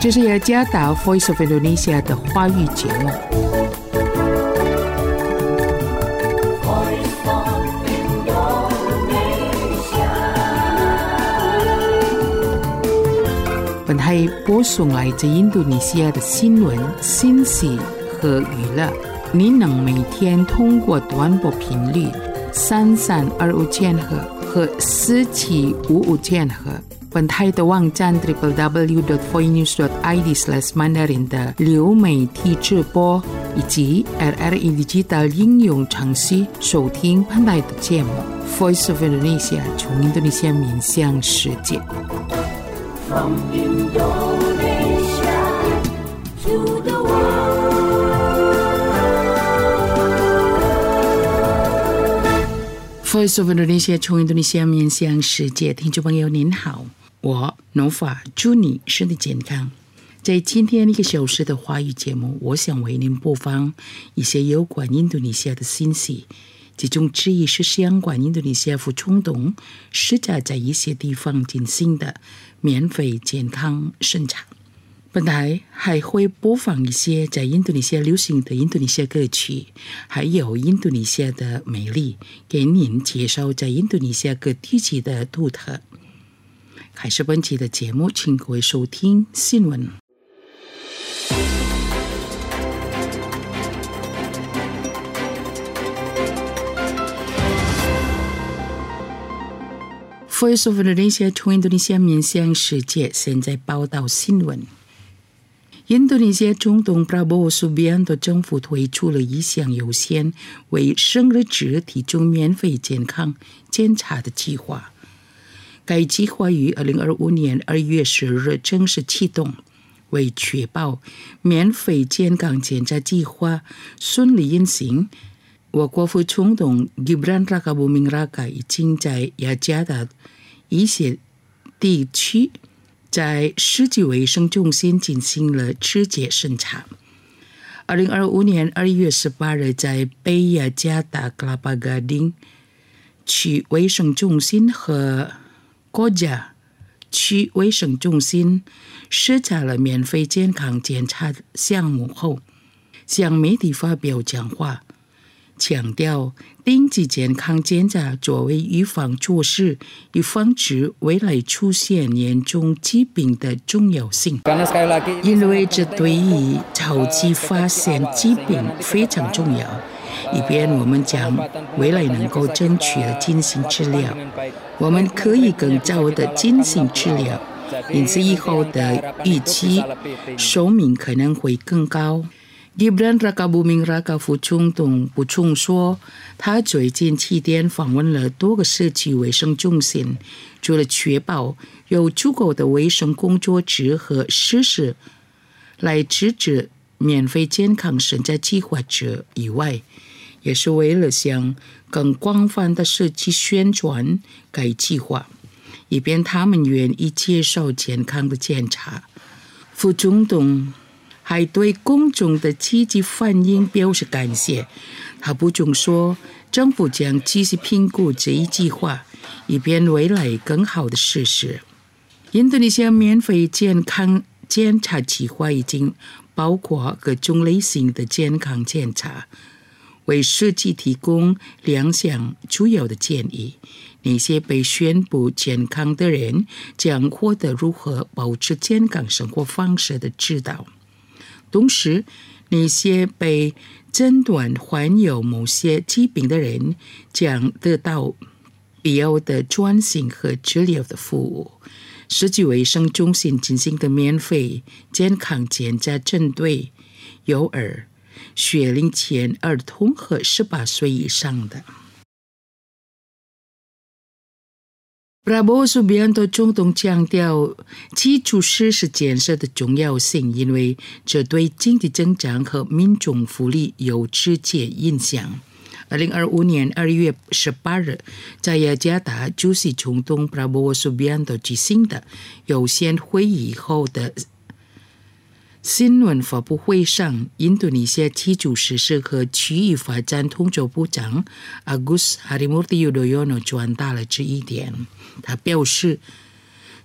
这是雅加达 Voice of Indonesia 的华语节目。本台播送来自印度尼西亚的新闻、信息和娱乐。您能每天通过短波频率3325千赫和4755千赫。本台的网站 www.voinews.id/mandarin 的流媒体直播以及 RRI Digital 应用程序收听本台的节目 Voice of Indonesia 从印度尼西亚面向世界。From Indonesia to the world。Voice of Indonesia 从印度尼西亚面向世界，听众朋友您好，我 Nova 祝你身体健康。在今天1个小时的华语节目，我想为您播放一些有关印度尼西亚的信息，其中之一是相关印度尼西亚副总统试着在一些地方进行的免费健康审查。本台还会播放一些在印度尼西亚流行的印度尼西亚歌曲，还有印度尼西亚的美丽，给您介绍在印度尼西亚各地区的独特。开始本期的节目，请各位收听新闻。Voice of Indonesia 从印度尼西亚面向世界，现在报道新闻。印度尼西亚总统 Prabowo Subianto 政府推出了一项有限为生日制提供免费健康检查的计划。该计划于2025年2月10日正式启动。为确保免费健康检查计划顺利运行，我国副总统 Gibran Rakabuming Raka 已经在雅加达一些地区在世纪卫生中心进行了直接审查。2025年2月18日，在北雅加达 Kelapa Gading 区卫生中心和Koja 区卫生中心视察了免费健康检查项目后，向媒体发表讲话，强调定期健康检查作为预防措施，以防止未来出现严重疾病的重要性。因为这对于早期发现疾病非常重要，以便我们将未来能够正确的进行治疗，我们可以更早的进行治疗，因此以后的预期寿命可能会更高。Gibran Rakabuming Raka 副总统补充说，他最近7天访问了多个社区卫生中心，除了确保有足够的卫生工作者和设施来支持免费健康审查计划者以外，也是为了向更广泛的社区宣传该计划，以便他们愿意接受健康的检查。副总统还对公众的积极反应表示感谢。他补充说，政府将继续评估这一计划，以便未来更好的实施。印度尼西亚免费健康检查计划已经包括各种类型的健康检查，为社区提供2项主要的建议。那些被宣布健康的人将获得如何保持健康生活方式的指导。同时，那些被诊断患有某些疾病的人将得到必要的专心和治疗的服务。世纪卫生中心进行的免费健康检查针对幼儿、学龄前儿童和18岁以上的。Prabowo Subianto 总统强调基础设施建设的重要性，因为这对经济增长和民众福利有直接影响。2025年2月18日，在雅加达主席总统 Prabowo Subianto 举行的有限会议后的新闻发布会上，印度尼西亚基础设施和区域发展统筹部长 Agus Harimurti Yudhoyono 转达了这一点。他表示，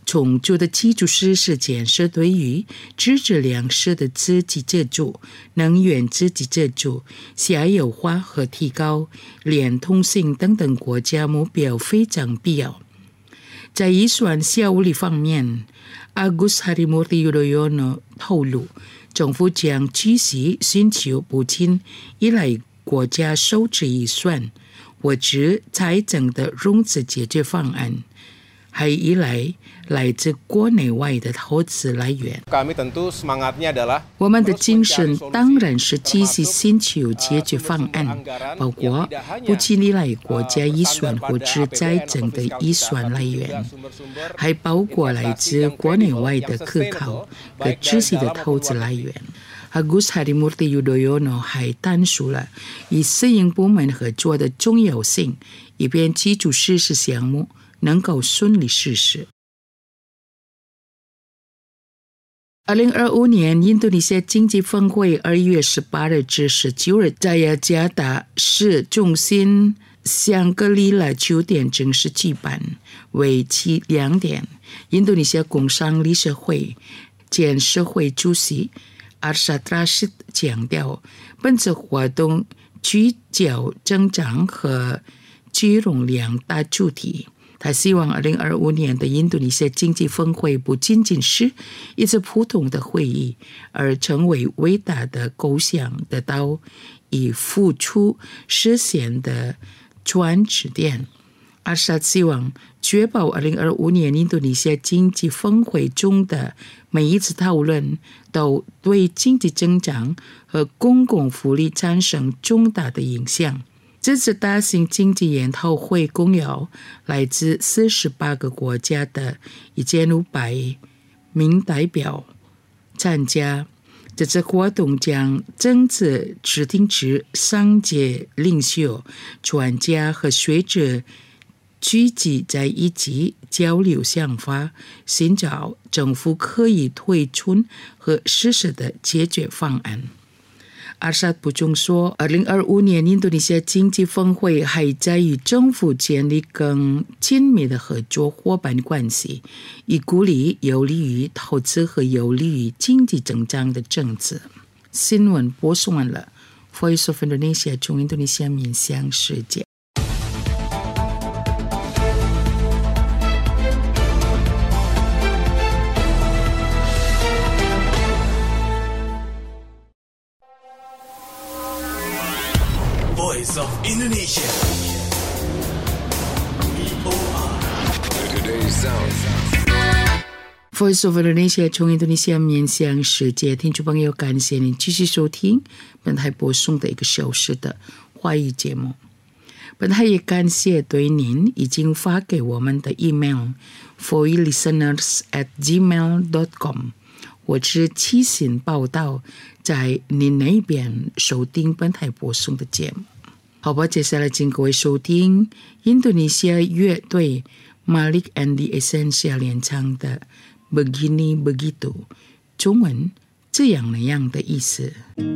重组的基础设施建设对于支持粮食的自给自足、能源自给自足、下游化和提高连通性等等国家目标非常必要。在预算效率方面， Agus Harimurti Yudhoyono 透露，政府将继续寻求不仅依赖国家收支预算或者财政的融资解决方案，还依赖来自国内外的投资来源。我们的精神当然是继续寻求解决方案，包括不仅依赖国家预算或者财政的预算来源，还包括来自国内外的可靠和仔细的投资来源。Agus Harimurti Yudhoyono 还阐述了与私营部门合作的重要性，以便基础设施项目能够顺利实施。2025年印度尼西亚经济峰会2月18日至19日在雅加达市中心香格里拉酒店正式举办，为期2天。印度尼西亚工商理事会前社会主席Arshad Rashid 强调，本次活动聚焦增长和聚容两大主题。他希望2025年的印度尼西亚经济峰会不仅仅是一次普通的会议，而成为伟大的构想得到以付出实现的转折点。阿萨希望确保2025年印度尼西亚经济峰会中的每一次讨论都对经济增长和公共福利产生重大的影响。这次大型经济研讨会共有来自48个国家的1500名代表参加。这次活动将增设指定制商界领袖、专家和学者聚集在一起交流想法，寻找政府可以推出和实施的解决方案。阿萨补充说，2025年印度尼西亚经济峰会还在与政府建立更紧密的合作伙伴关系，以鼓励有利于投资和有利于经济增长的政策。新闻播送完了 ，Voice of Indonesia 从印度尼西亚面向世界。 Voice of Indonesia. Today's Sound。Voice of Indonesia 从印度尼西亚面向世界，听众朋友，感谢您继续收听本台播送的1个小时的华语节目。本台也感谢对您已经发给我们的 email voilisteners@gmail.com， 或是寄信报道在您那边收听本台播送的节目。好吧，接下来请各位收听印度尼西亚乐队 Malik and the Essential 演唱的 Begini Begitu， 中文这样那样的意思。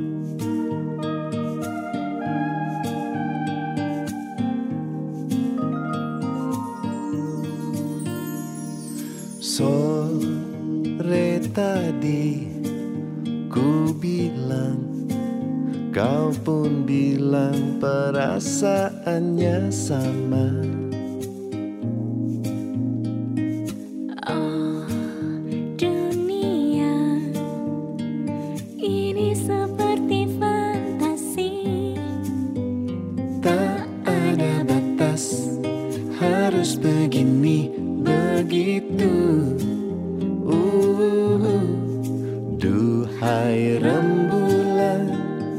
Sore tadi ku bilang, kau pun bilang perasaannya sama. Oh, dunia ini seperti fantasi. Tak ada batas, harus begini begitu. Duhai rembulan,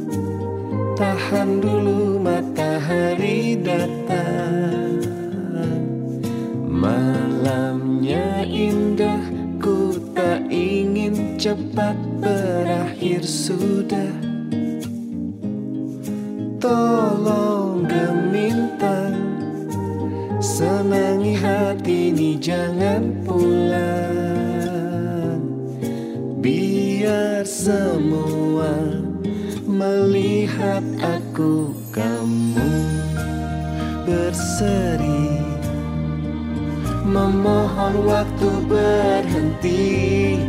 tahan dulu matahari datang. Malamnya indah, ku tak ingin cepat berakhir sudah. Tolong gemintang, senangi hati ini jangan pulang. Biar semua melihat aku kamu berseri, memohon waktu berhenti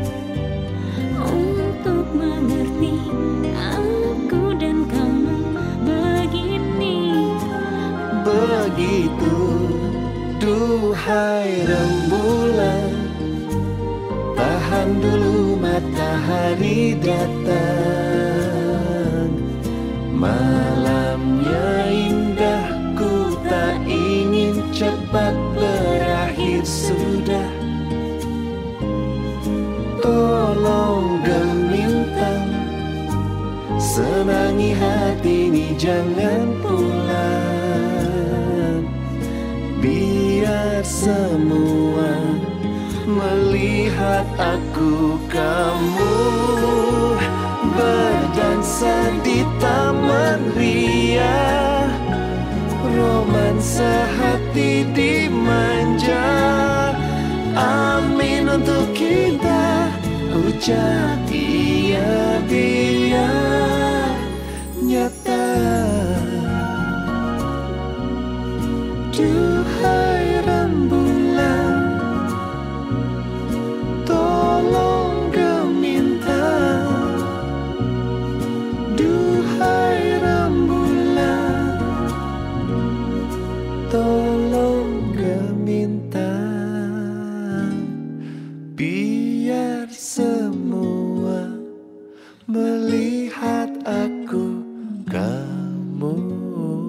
untuk mengerti aku dan kamu begini. begitu. Duhai rembulan, tahan dulu matahari datang. Malamnya indah, ku tak ingin cepat berakhir sudah. Tolong gemintang, senangi hati ini jangan pulang. Biar semua melihat aku kamu berdansa di taman ria, romansa hati dimanja. Amin untuk kita, ucap iya biar nyata. Duhai rembulan, tolong gemintang. Duhai rembulan, tolong gemintang. Biar semua melihat aku kamu.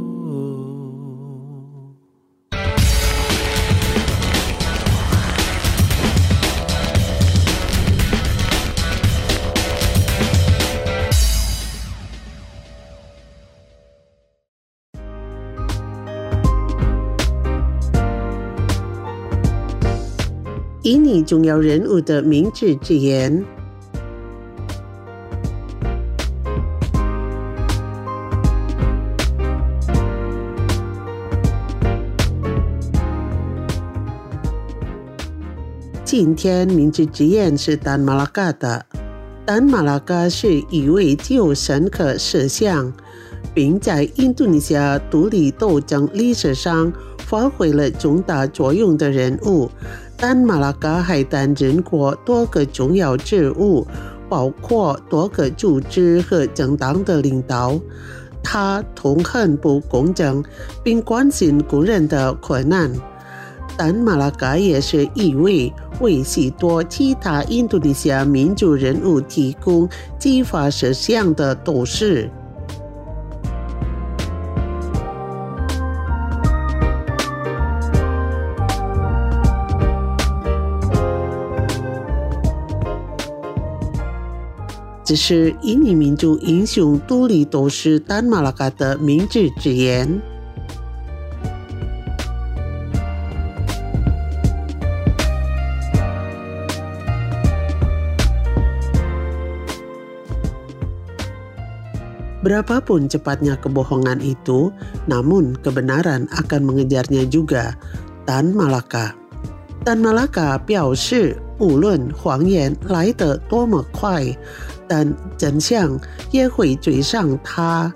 以你重要人物的明智之言。今天明智之言是丹马拉嘎的。丹马拉嘎是一位具有深刻思想，并在印度尼西亚独立斗争历史上发挥了重大作用的人物。丹马拉嘎还担任过多个重要职务，包括多个组织和政党的领导。他痛恨不公正，并关心工人的困难。丹马拉嘎也是一位为许多其他印度尼西亚民主人物提供激发思想的斗士。这是印尼民族英雄独立斗士丹马拉嘎的明智之言。Berapapun cepatnya kebohongan itu, namun kebenaran akan mengejarnya juga. Tan Malaka。但马拉嘎表示，无论谎言来得多么快，但真相也会追上他。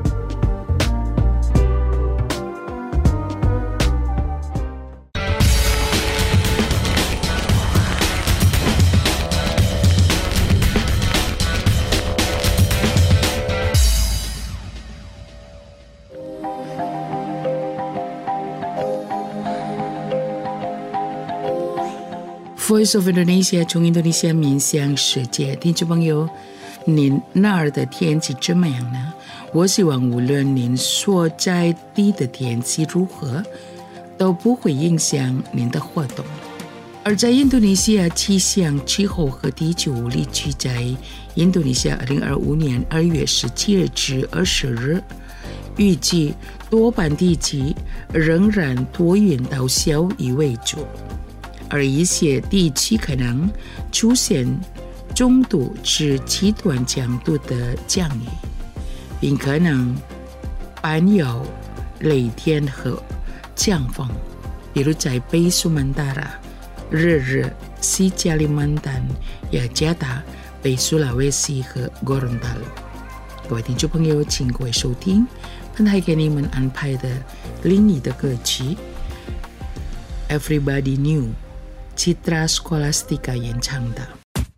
Voice of Indonesia 从印度尼西亚面向世界，听众朋友，您那儿的天气怎么样呢？我希望无论您所在地的天气如何，都不会影响您的活动。而在印度尼西亚气象气候和地球物理局在印度尼西亚2025年2月17日至20日，预计多半地区仍然多云到小雨为主。而一些地区可能出现中度至极端强度的降雨，并可能伴有雷电和强风，比如在北苏门答腊、日日、西加里曼丹、雅加达、北苏拉威西和戈伦达鲁。各位听众朋友，请各位收听本台给你们安排的另一的歌曲。 Everybody Knew, Citra Scholastika 연창다.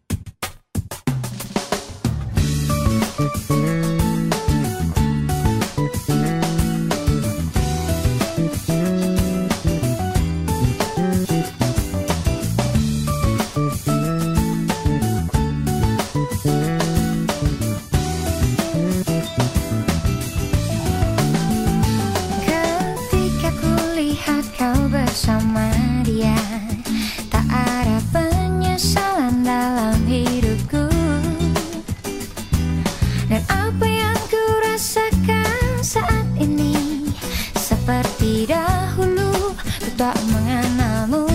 Bersama dia tak ada penyesalan dalam hidupku, dan apa yang ku rasakan saat ini seperti dahulu ku tak mengenalmu.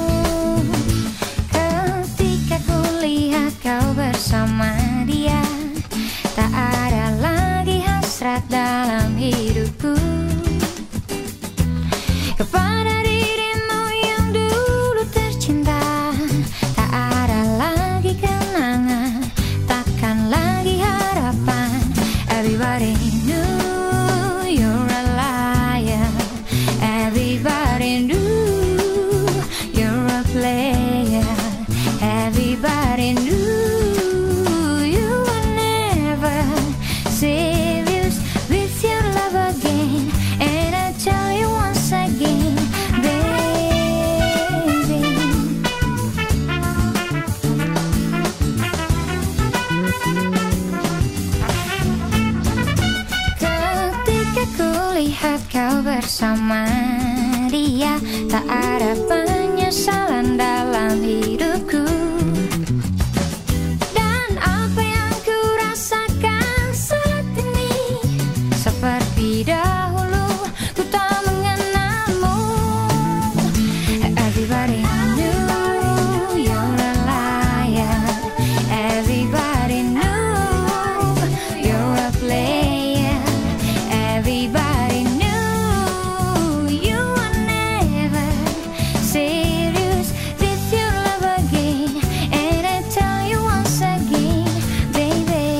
Ketika ku lihat kau bersama dia, tak ada lagi hasrat dalam hidupku kepada dirimu yang dulu tercinta. Tak ada lagi kenangan, takkan lagi harapan. Everybody knew you're a liar. Everybody knew you're a player. Everybody knew you were never serious with your love again. And I tell you once again, baby, ketika ku lihat kau bersama dia, tak ada penyesalan dalam hidupku, dan apa yang ku rasakan saat ini seperti dahulu ku tak mengenalmu. Everybody knew you're a liar. Everybody knew you're a player. Everybody knew you were never serious with your love again. And I tell you once again, baby,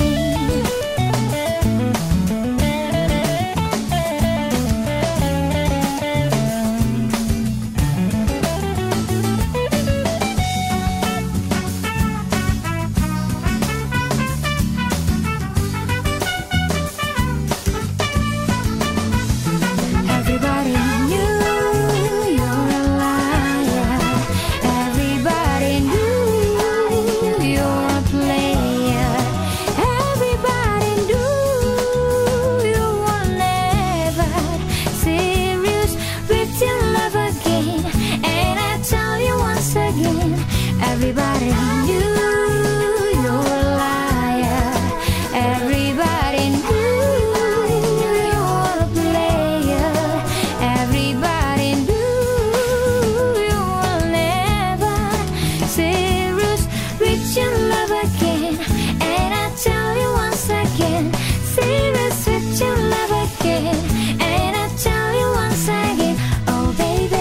everybody knew you're a liar. Everybody knew you're a player. Everybody knew you were never serious with your love again. And I tell you once again, everybody knew you're a liar. Everybody knew you were a player. Everybody knew you were never serious with your love again. And I tell you once again, serious with your love again. And I tell you once again, oh baby.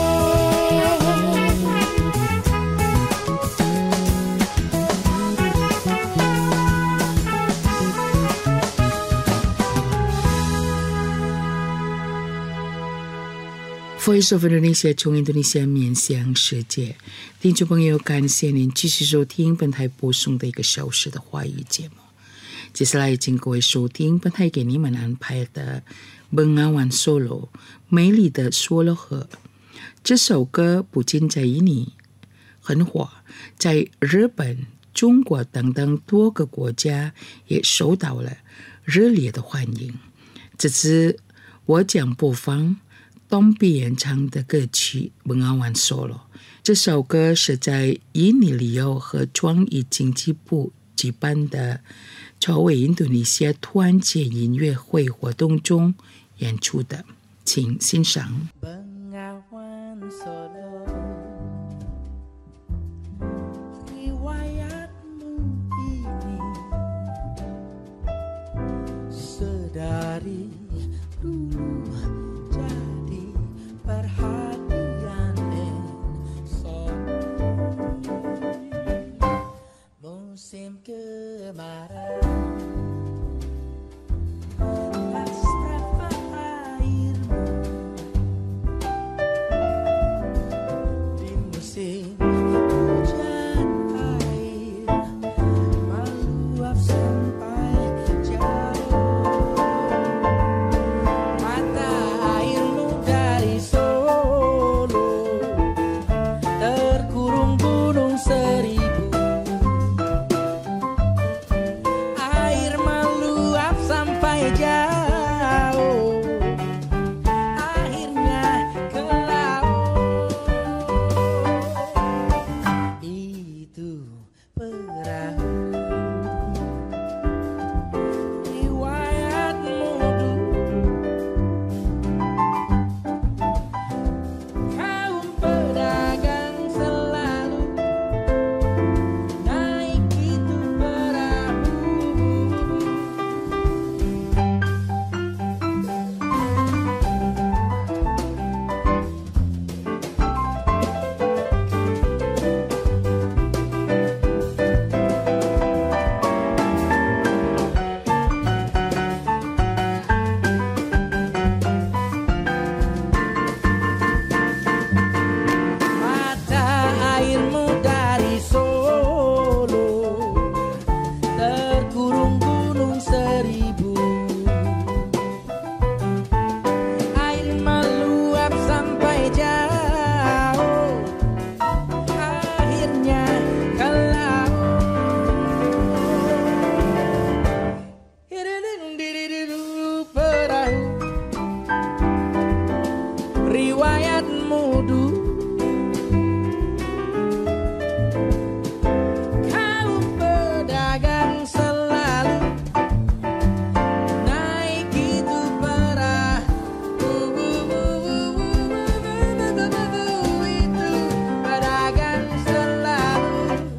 Voice of Indonesia 从印度尼西亚面向世界，听众朋友，感谢您继续收听本台播送的1个小时的华语节目。接下来，请各位收听本台给你们安排的《Bengawan Solo》美丽的梭罗河。这首歌不仅在印尼很火，在日本、中国等等多个国家也受到了热烈的欢迎。这次我将播放东比演唱的歌曲《Bengawan Solo》。这首歌是在印尼旅游和创意经济部举办的筹备印度尼西亚团结音乐会活动中演出的，请欣赏。 Bengawan Solo, riwayatmu ini sedari dulu jadi perhatian musim kemarau. Asrama airmu riwayatmu dulu. Kau pedagang selalu naik itu perahu, itu pedagang selalu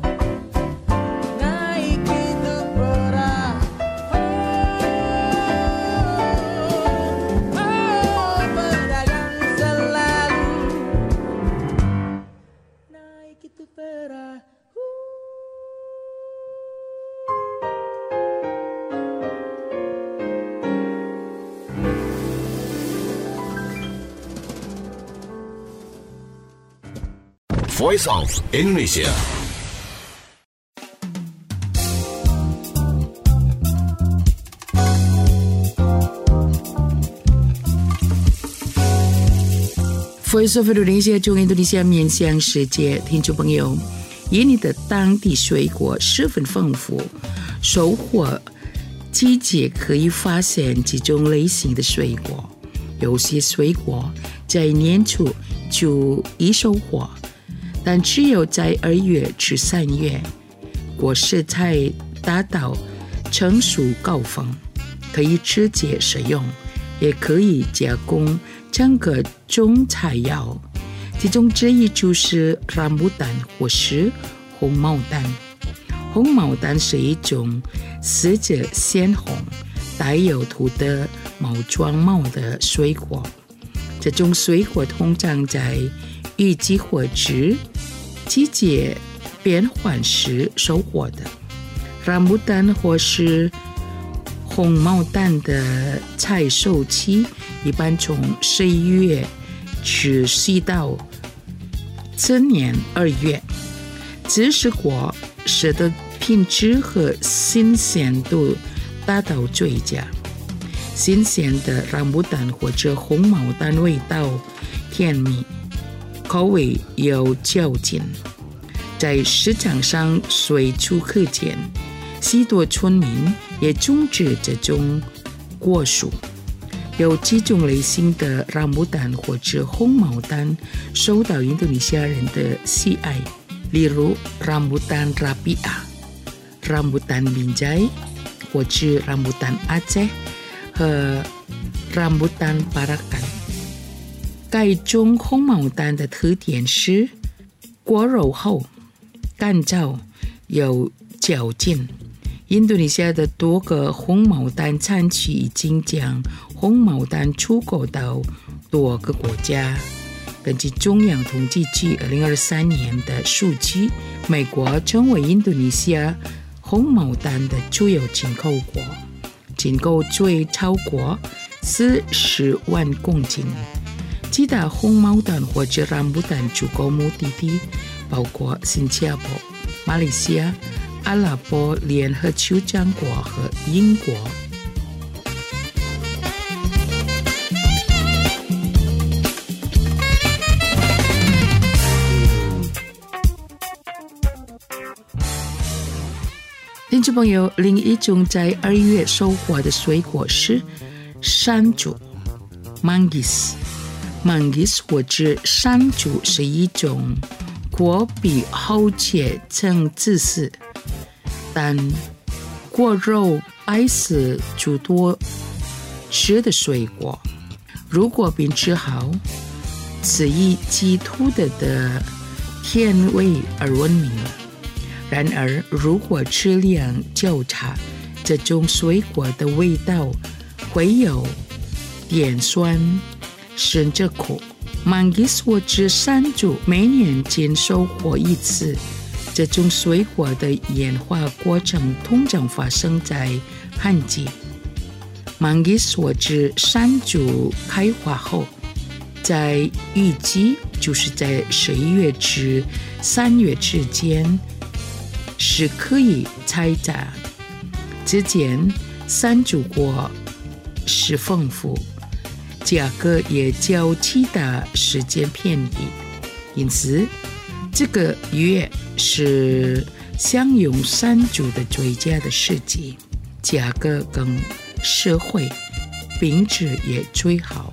naik itu perahu. Pedagang selalu naik itu perahu. Voice of Indonesia. Voice of Indonesia 中印度尼西亚面向世界，听众朋友，印尼的当地水果十分丰富，收获季节可以发现几种类型的水果，有些水果在年初就已收获，但只有在2月至3月，果实才达到成熟高峰，可以直接食用，也可以加工整个中菜肴，其中之一就是rambutan或是红毛丹。红毛丹是一种色泽鲜红、带有土的毛状毛的水果。这种水果通常在雨季或者季节变换时收获的。rambutan或是红毛丹的采收期一般从11月持续到次年2月，这时果实的品质和新鲜度达到最佳。新鲜的rambutan或者红毛丹味道甜蜜，口味有嚼劲，在市场上随处可见。许多村民也种植这种果树。有几种类型的rambutan或者红毛丹受到印度尼西亚人的喜爱，例如rambutan rapia、rambutan binjai 或者rambutan Aceh 和rambutan Parakan。该种红毛丹的特点是果肉厚、干燥、有嚼劲。印度尼西亚的多个红毛丹产区已经将红毛丹出口到多个国家。根据中央统计局2023年的数据，美国成为印度尼西亚红毛丹的主要进口国，进口最超过40万公斤。其他红毛丹或者rambutan出口目的地包括新加坡、马来西亚、阿拉伯联合酋长国和英国。听众朋友，另一种在2月收获的水果是山竹 Manggis 或者山竹是一种果皮厚切呈紫色，但果肉白色诸多吃的水果。如果品质好，是以其独特的甜味而闻名了。然而，如果质量较差，这种水果的味道会有点酸，甚至苦。Manggis 或者山竹每年仅收获一次。这种水果的演化过程通常发生在旱季。Manggis 或者山竹开花后，在雨季，就是在11月至3月之间，是可以采摘。之间山竹果实丰富，价格也较其他时间便宜，因此这个月是享用山竹的最佳的时机，价格更实惠，品质也最好。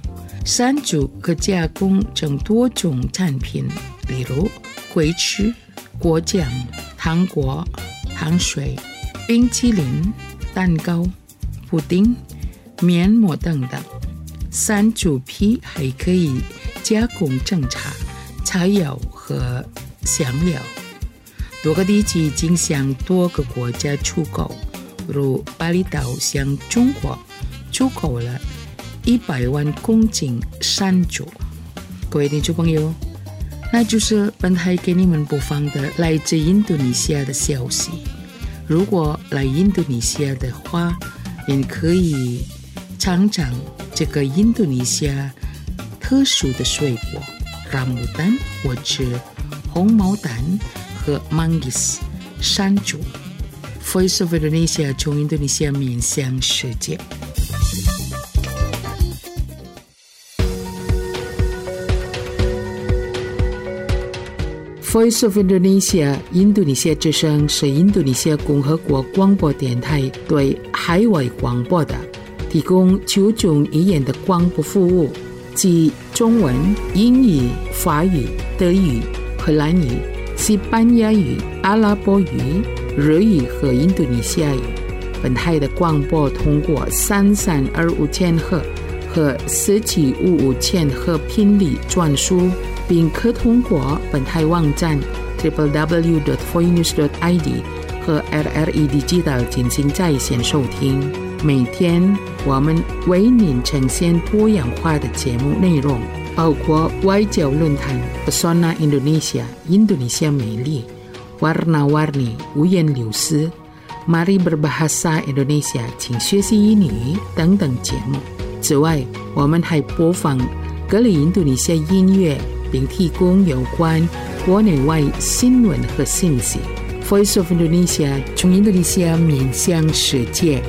产煮和加工成多种产品，例如龟翅、果酱、糖果、糖水、冰淇淋、蛋糕、布丁、面膜等等。产煮皮还可以加工成茶、菜肴和香料。多个地区已经向多个国家出口，如巴厘岛向中国出口了100万公斤山竹。各位听众朋友，那就是本台给你们播放的来自印度尼西亚的消息。如果来印度尼西亚的话，您可以尝尝这个印度尼西亚特殊的水果rambutan或者红毛丹和 manggis 山竹。Voice of Indonesia 从印度尼西亚面向世界。Voice of Indonesia 印度尼西亚之声是印度尼西亚共和国广播电台对海外广播的提供9种语言的广播服务，即中文、英语、法语、德语、荷兰语、西班牙语、阿拉伯语、日语和印度尼西亚语。本台的广播通过3325千赫和1755千赫频率转输，并可通过本台网站 www.voinews.id 和 RRE Digital 进行在线收听。每天我们为您呈现多样化的节目内容，包括外交论坛 Pesona Indonesia 印度尼西亚美丽、Warna-Warni 五颜六色、Mari Berbahasa Indonesia 请学习英语等等节目。此外，我们还播放各类印度尼西亚音乐，并提供有关国内外新闻和信息。Voice of Indonesia 从印度尼西亚面向世界。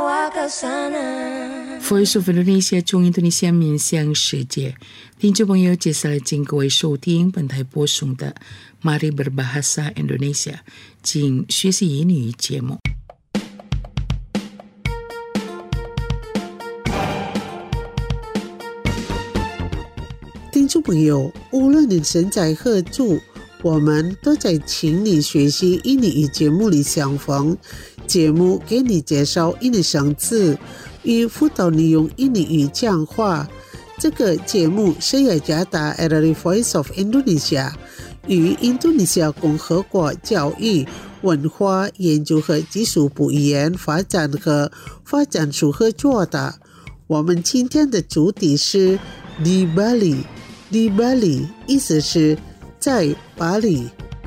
bawa ke sana. Voice of Indonesia 中印度尼西亚面向世界，听众朋友，接下来请各位收听本台播送的 Mari Berbahasa Indonesia 请学习英语节目。 听众朋友，无论你身在何处，我们都在请你学习印尼语节目里相逢。节目给你介绍印尼生词，与辅导你用印尼语讲话。这个节目是雅加达 RRI Voice of Indonesia 与印度尼西亚共和国教育、文化研究和技术部语言发展和发展署合作的。我们今天的主题是 Di Bali。Di Bali 意思是在巴黎。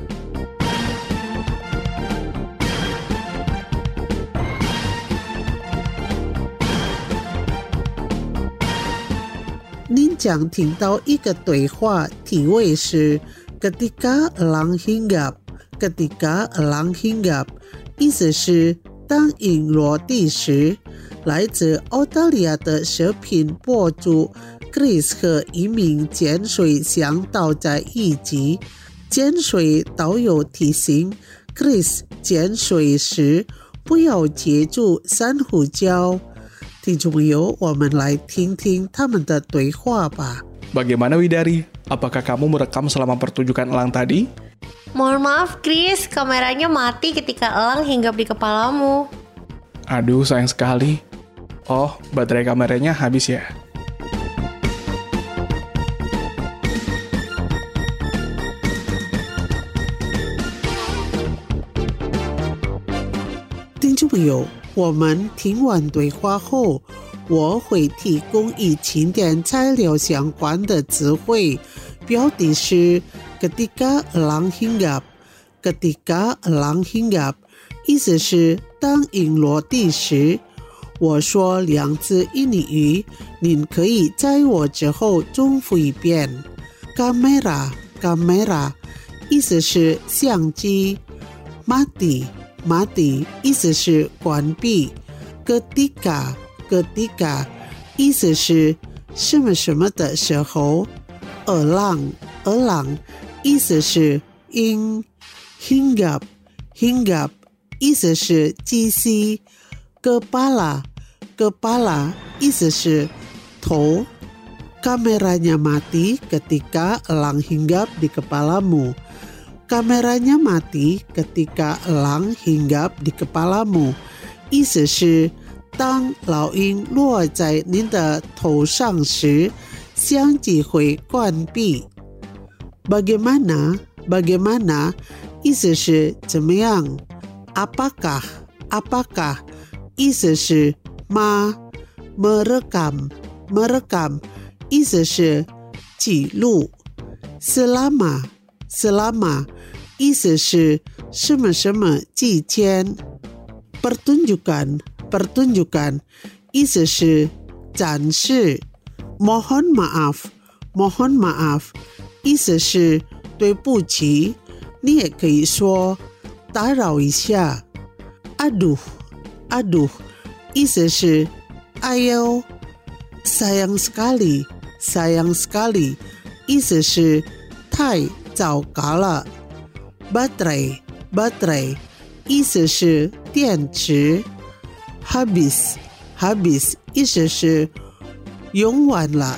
您将听到一个对话，题为是 Ketika Elang Hinggap。Ketika Elang Hinggap 意思是当鹰落地时。来自澳大利亚的视频博主Chris 和一名潜水向导在一起。潜水导游提醒 Chris 潜水时不要接触珊瑚礁。听众朋友，我们来听听他们的对话吧。 Bagaimana Widari? Apakah kamu merekam selama pertunjukan elang tadi? Mohon maaf Chris, kameranya mati ketika elang hinggap di kepalamu. Aduh, sayang sekali. Oh, baterai kameranya habis ya? 听众朋友，我们听完对话后，我会提供与经典材料相关的词汇，标题是 Ketika Elang Hinggap。Ketika Elang Hinggap 意思是当鹰落地时。我说两字印尼语，您可以在我之后重复一遍。Kamera 意思是相机。Mati 意思是关闭。Ketika 意思是什么什么的时候。Elang 意思是鹰。Hinggap 意思是机器。Kepala 意思是头。Kameranya mati ketika elang hinggap di kepalamu. Kameranya mati ketika elang hinggap di kepalamu 意思是当老鹰落在您的头上时，相机会关闭。Bagaimana 意思是怎么样。Apakah 意思是吗。merekam 意思是记录。selama 意思是什么什么期间。pertunjukan 意思是展示。mohon maaf 意思是对不起，你也可以说打扰一下。aduh 意思是哎呦。sayang sekali 意思是太糟糕了。baterai 意思是电池。habis 意思是用完了。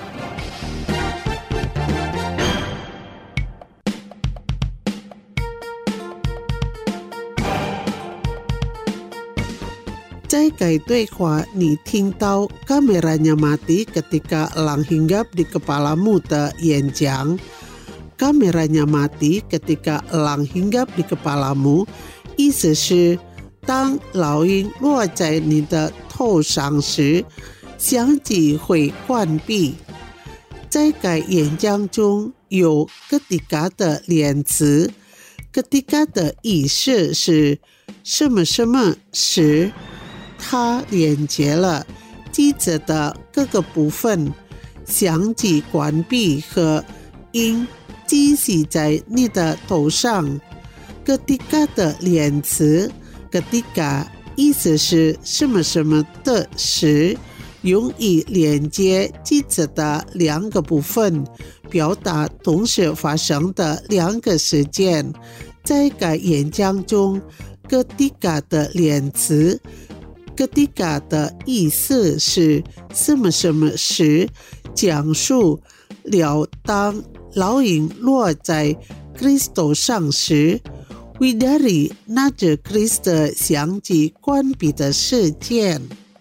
在该对话你听到 kameranya mati ketika elang hinggap di kepalamu 的演讲。kameranya mati ketika elang hinggap di kepalamu 意思是当老鹰落在你的头上时，相机会关闭。在该演讲中有 ketika 的连词。ketika 的意思是什么什么时。它连接了机子的各个部分，相机关闭和鹰击击在你的头上。ketika 的连词 ketika 意思是什么什么的时，用以连接句子的两个部分，表达同时发生的两个事件。在该演讲中， ketika 的连词 ketika 的意思是什么什么时，讲述了当烙印落在 Kristo 上时， Widari 拿着 Kristo 相机关闭的事件。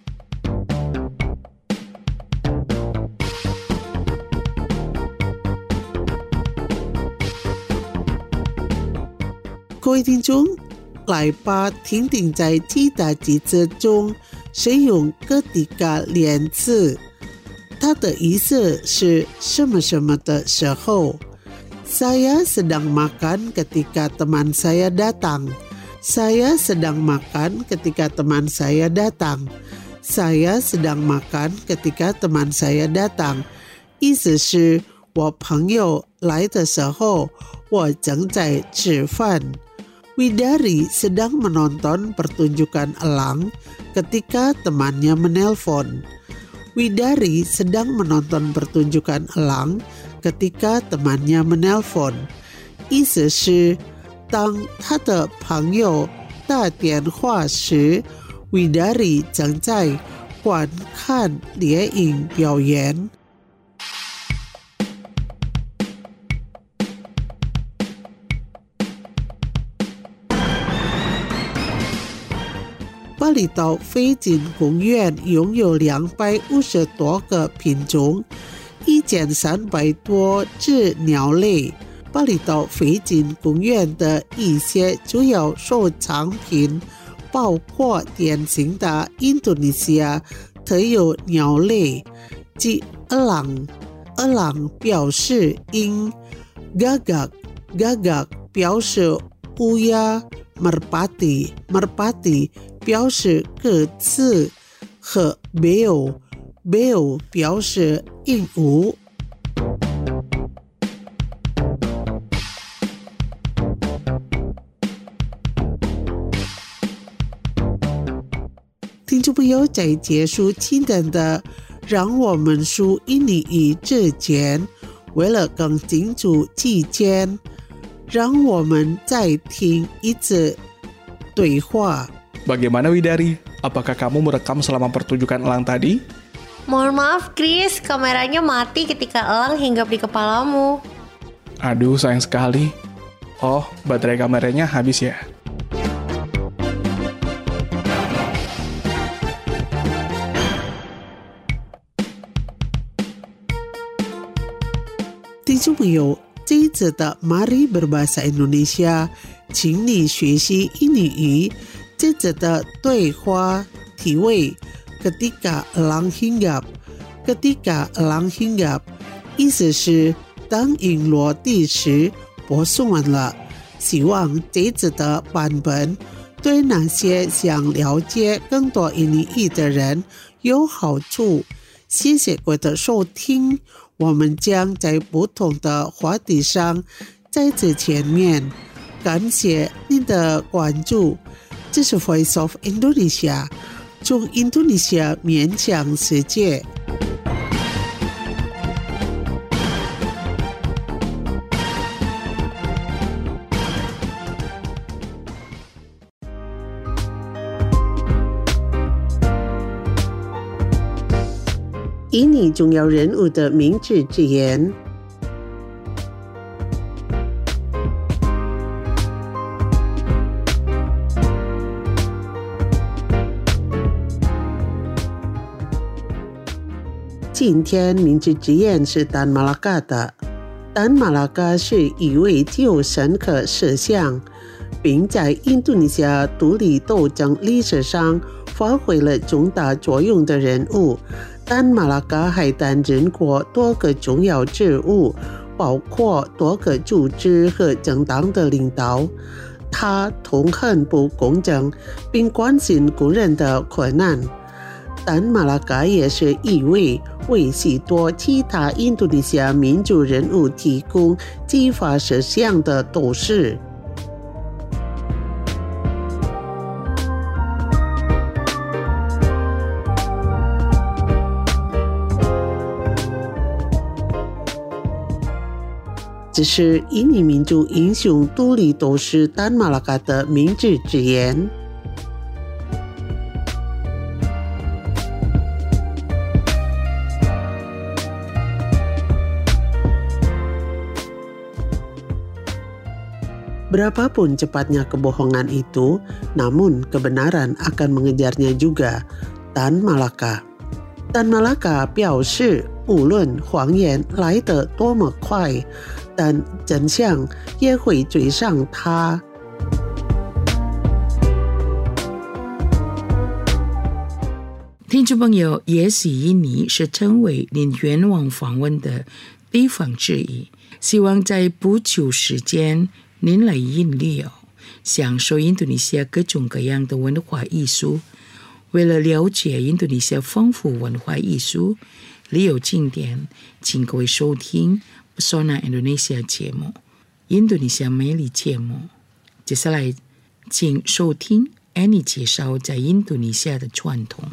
各位听众，来吧，听听在其他句子中使用 ketika 连词，它的意思是什么什么的时候。Saya sedang makan ketika teman saya datang. Saya sedang makan ketika teman saya datang. Saya sedang makan ketika teman saya datang. 意思是我朋友来的时候，我正在吃饭。Widari sedang menonton pertunjukan elang ketika temannya menelpon. Widari sedang menonton pertunjukan elang ketika temannya menelpon. 意思是当他的朋友打电话时， Widari 正在观看猎鹰表演。巴厘岛飞鲸公园拥有250多个品种，1300多只鸟类。巴厘岛飞鲸公园的一些主要收藏品包括典型的印度尼西亚特有鸟类，即鹅狼。鹅狼表示鹰 ，gagak 表示乌鸦 ，merpati 表示鸽子和 beo 表示鹦鹉。听众朋友，在结束今天的让我们说印尼语之前，为了更清楚句间，让我们再听一次对话。 Bagaimana Widari? Apakah kamu merekam selama pertunjukan elang tadi? Mohon maaf Chris, kameranya mati ketika elang hinggap di kepalamu. Aduh, sayang sekali. Oh, baterai kameranya habis ya? Tinggal 这一次的 Mari Berbahasa Indonesia， 请你学习印尼语。这次的对话题为 Ketika elang hinggap。Ketika elang hinggap 意思是当鹰落地时，播送完了。希望这次的版本对那些想了解更多印尼语的人有好处。谢谢各位的收听，我们将在不同的话题上再次见面。感谢您的关注，这是 Voice of Indonesia， 从印度尼西亚面向世界。印尼重要人物的明智之言。今天明智之言是丹马拉嘎的。丹马拉嘎是一位具有深刻思想，并在印度尼西亚独立斗争历史上发挥了重大作用的人物。丹马拉嘎还担任过多个重要职务，包括多个组织和政党的领导。他痛恨不公正，并关心工人的困难。丹马拉嘎也是一位为许多其他印度尼西亚民主人物提供激发思想的斗士。 这是印尼民族英雄独立斗士丹马拉嘎的明智之言。Berapapun cepatnya kebohongan itu, namun kebenaran akan mengejarnya juga. Tan Malaka。Tan Malaka 表示，无论谎言来得多么快，但真相也会追上它。 听众朋友，也许印尼是成为您愿望访问的地方之一，希望在不久时间您来印尼享受印度尼西亚各种各样的文化艺术。为了了解印度尼西亚丰富文化艺术、旅游景点，请各位收听 Pesona Indonesia 节目，印度尼西亚美丽节目。接下来，请收听 Annie 介绍在印度尼西亚的传统。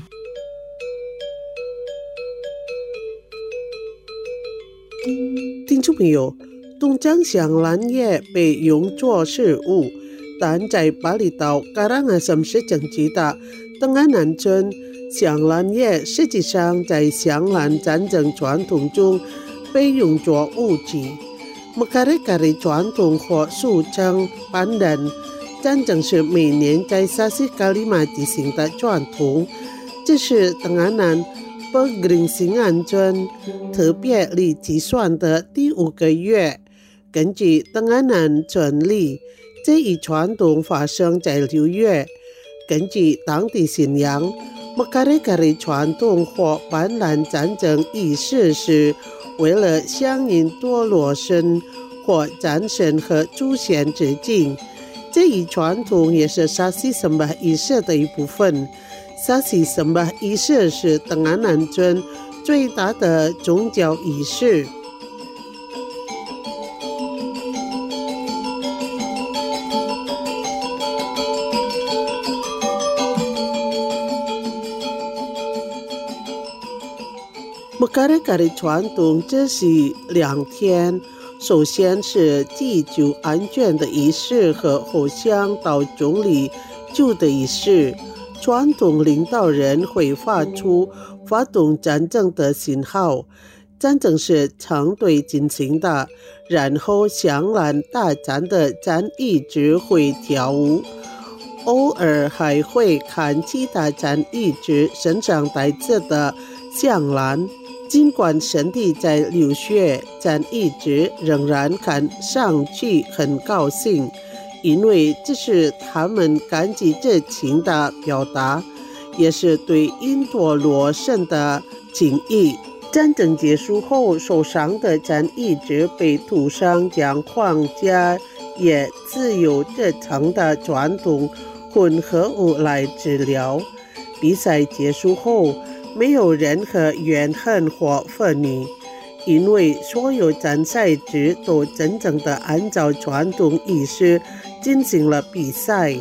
听众朋友，东江香兰叶被用作食物，但在巴厘岛 Karangasem 市政区的Tenganan村，香兰叶实际上在香兰战争传统中被用作武器。Mekare-kare 传统或俗称Pandan，战争是每年在Sasi Kalima举行的传统，这是Tenganan Pegeringsingan 村特别历计算的第5个月。根据Tenganan村历，这一传统发生在6月。根据当地信仰，Mekare-kare 传统或斑斓战争仪式是为了向印多罗神或战神和祖先致敬。这一传统也是Sasi Sembah仪式的一部分。Sasi Sembah仪式是Tenganan村最大的宗教仪式。Mekare-kare 传统这是2天，首先是祭酒安全的仪式和互相到中里酒的仪式。传统领导人会发出发动战争的信号，战争是成队进行的，然后香兰大战的战役只会跳舞，偶尔还会看其他战役之身上带着的香兰。尽管身体在流血，战役之仍然看上去很高兴，因为这是他们感激之情的表达，也是对印多罗神的敬意。战争结束后，受伤的战役之被涂上将皇家也自由热诚的传统混合物来治疗。比赛结束后，没有任何怨恨或愤怒，因为所有参赛者都真正的按照传统仪式进行了比赛。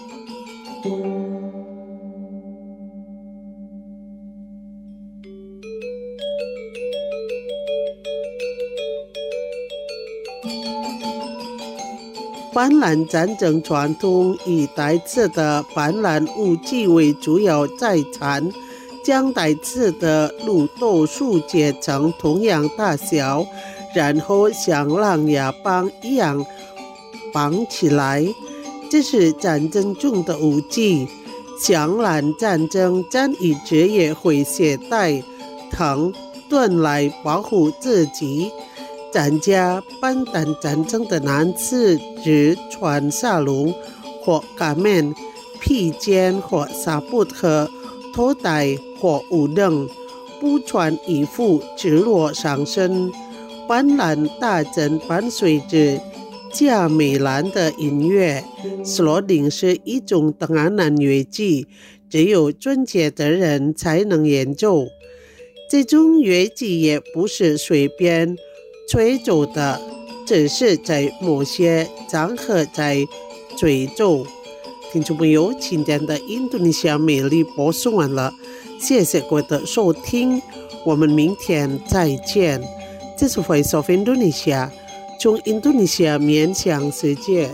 斑斓战争传统以带刺的斑斓武器为主要财产，将带刺的鹿豆树切成同样大小，然后像狼牙棒一样绑起来，这是战争中的武器。香兰战争战役者也会携带藤盾来保护自己。参加斑斓战争的男子只穿纱笼或嘎面、披肩或纱布和头带或乌等，不穿衣服，直落上身。斑斓大阵伴随着加美兰的音乐，斯罗丁是一种Tenganan乐器，只有专业的人才能演奏。这种乐器也不是随便吹奏的，只是在某些场合在吹奏。听众朋友，今天的印度尼西亚美丽播送完了，谢谢各位的收听，我们明天再见。这是 Voice of Indonesia， 从印度尼西亚面向世界。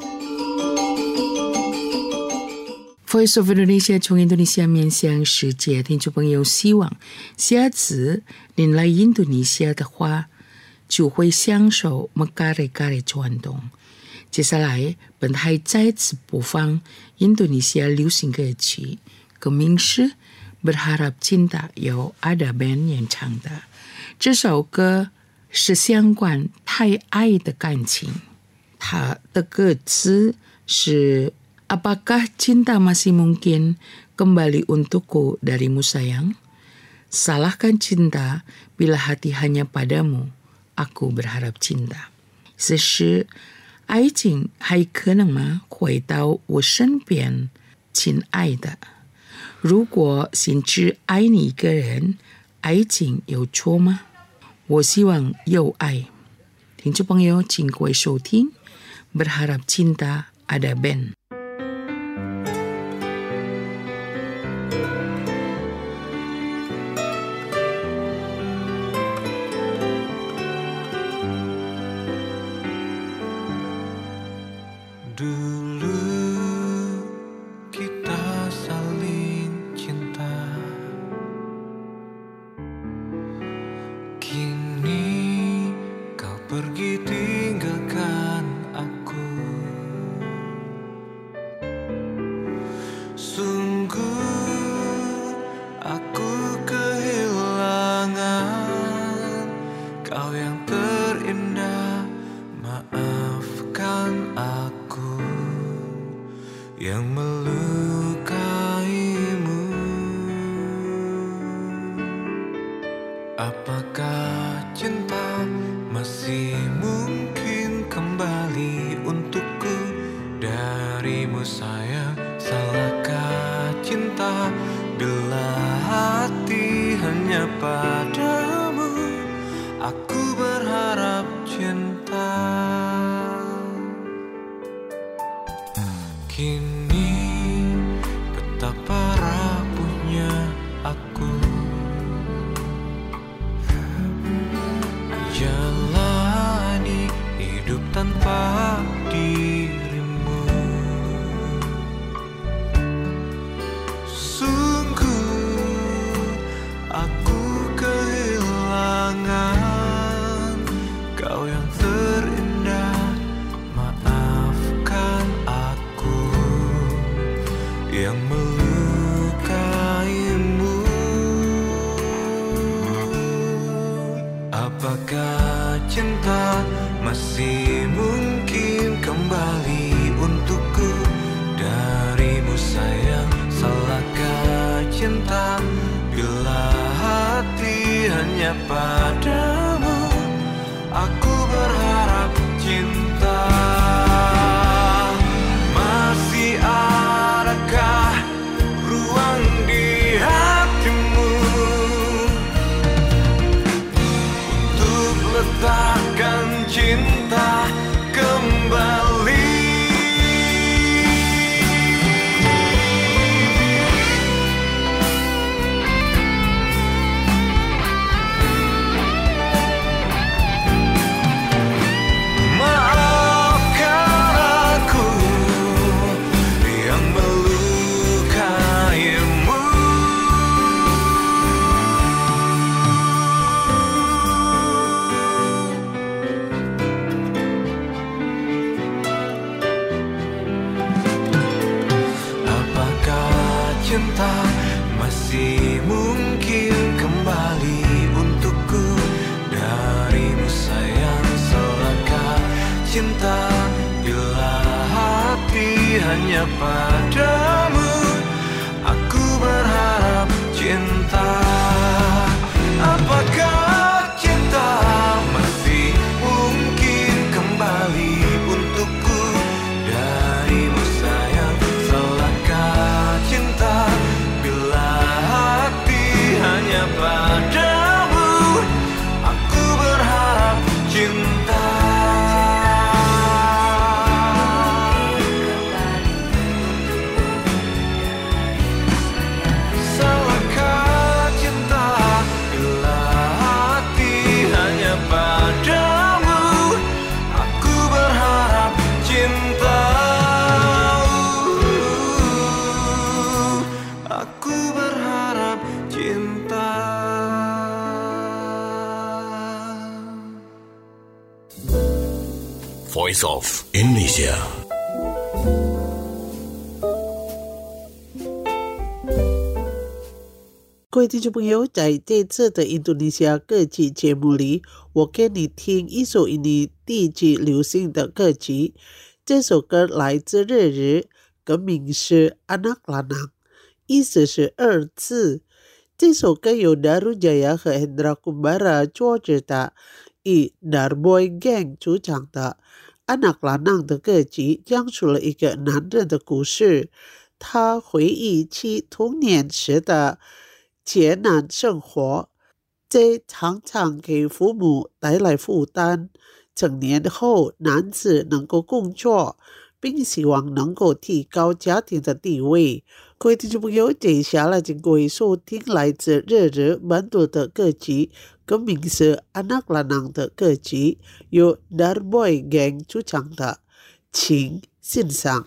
Voice of Indonesia 从印度尼西亚面向世界，听众朋友，希望下次您来印度尼西亚的话，就会享受Mekare-kare传统。接下来，本台再次播放印度尼西亚流行歌曲，歌名是Berharap Cinta 由 Ada Band 演唱的。这首歌是相关太爱的感情，它的歌词是Apakah cinta masih mungkin kembali untukku darimu sayang? Salahkan cinta bila hati hanya padamu, aku berharap cinta. 此时，爱情还可能吗？回到我身边，亲爱的。如果心只爱你一个人，爱情有错吗？我希望有爱。听众朋友，请各位收听 Berharap Cinta Ada Band。 Apakah cinta masih mungkin kembali untukku darimu sayang? Salahkah cinta bila hati hanya padamu? Aku berharap cinta. Kini betapa rapuhnya aku jalani hidup tanpa dirimu. Sungguh aku kehilangan kau yang terindah. Maafkan aku yang melukaimu. Apakah cinta masih mungkin kembali untukku darimu sayang? Salahkah cinta bila hati hanya padamu? Aku berharap cinta. Masih adakah ruang di hatimu untuk letakkan cinta kembali? Maafkan aku yang melukaimu. Apakah cinta masih mungkin kembali untukku darimu sayang? Salahkah cinta bila hati hanya padamu? Aku berharap cinta. Apakah cinta masih mungkin kembali untukku darimu sayang? Salahkah cinta bila hati hanya padamu? Aku berharap cinta. Salahkah cinta bila hati hanya padamu? Aku cinta. Voice of Indonesia. 各位听众朋友，在这次的印度尼西亚歌曲节目里，我给你听一首印尼地区流行的歌曲。这首歌来自日语，歌名是 Anak Lanang， 意思是儿子。这首歌由 Daru Jaya 和 Hendra Kumbara 作曲的，以 Darboy Gang 主唱的 Anak Lanang 的歌曲，讲述了一个男人的故事。他回忆起童年时的艰难生活，这常常给父母带来负担。成年后，男子能够工作，并希望能够提高家庭的地位。各位听众朋友，接下来请各位收听来自日语本土的歌曲，歌名是 Anak Lanang 的歌曲，由 Darboy Gang 主唱的，请欣赏。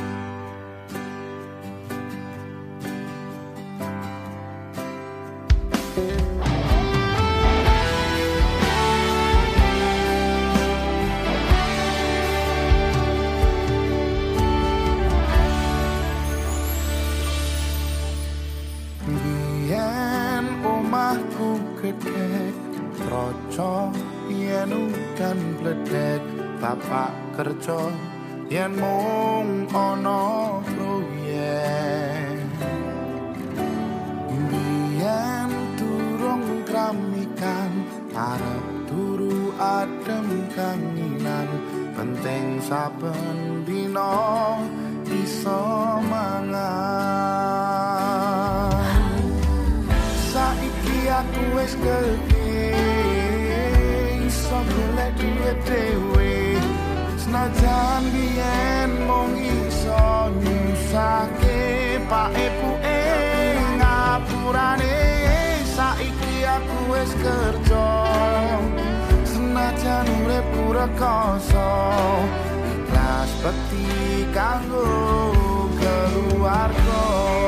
Roco yen udan bledek bapak kerja yen mung ana proyek biyen durung kramikan arep turu adem kanginan penting saben dina iso mangan saiki aku wis gede iso golek duit dhewe senajan biyen mung iso nyusake pak ibuke ngapurane saiki aku wis kerja senajan urip rekoso ikhlas bekti kanggo keluarga.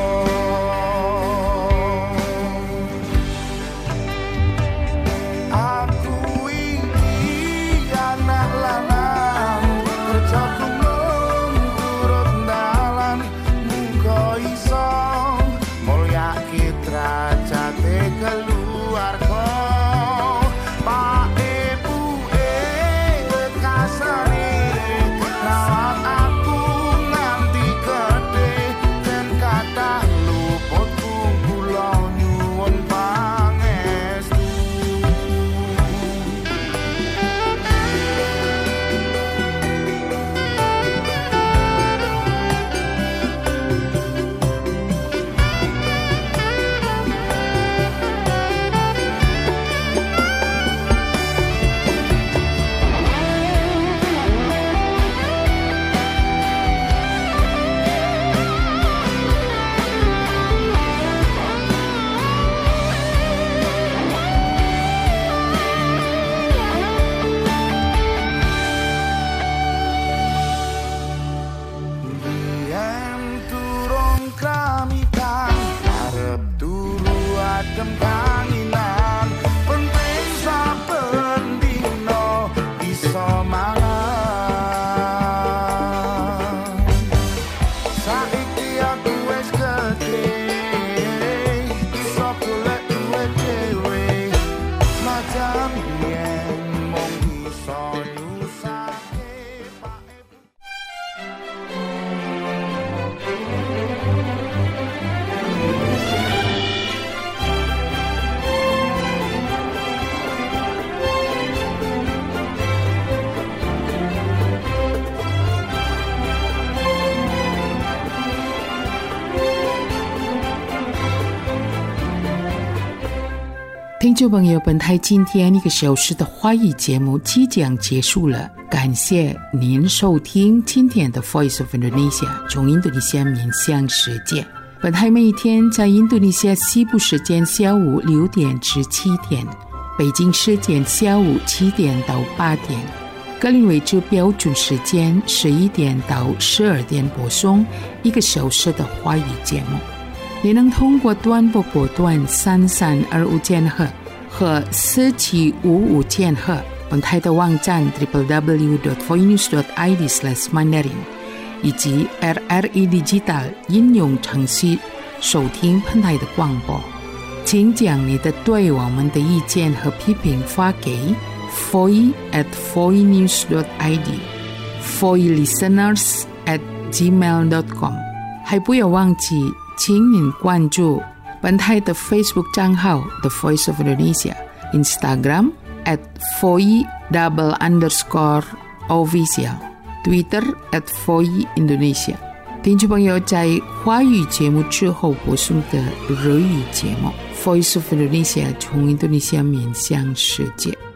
听众朋友，本台今天1个小时的华语节目即将结束了，感谢您收听今天的 Voice of Indonesia 从印度尼西亚面向世界。本台每一天在印度尼西亚西部时间下午6点至7点，北京时间下午7点到8点，格林威治标准时间11点到12点播送1个小时的华语节目。 你能通过短波波段3325千赫和4755千赫本台的网站 www.voinews.id/mandarin 以及 RRE Digital 应用程序收听本台的广播。请将你的对我们的意见和批评发给 foi@voinews.id foilisteners@gmail.com 还不要忘记请您关注本台的 Facebook 账号 The Voice of Indonesia Instagram @foi_official Twitter @foiindonesia 听众朋友在华语节目之后播送的日语节目 Voice of Indonesia 从印度尼西亚面向世界